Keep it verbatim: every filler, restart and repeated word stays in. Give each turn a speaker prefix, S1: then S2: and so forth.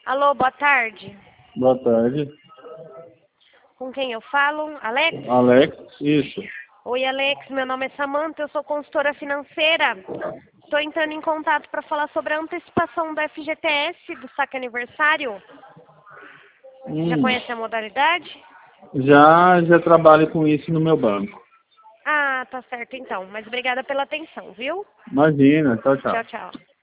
S1: Alô, boa tarde.
S2: Boa tarde.
S1: Com quem eu falo? Alex?
S2: Alex, isso.
S1: Oi, Alex. Meu nome é Samantha, eu sou consultora financeira. Estou entrando em contato para falar sobre a antecipação do F G T S, do saque aniversário. Já
S2: Hum,
S1: conhece a modalidade?
S2: já, já trabalho com isso no meu banco.
S1: Ah, tá certo então. Mas obrigada pela atenção, viu?
S2: Imagina, tchau, tchau.
S1: Tchau, tchau.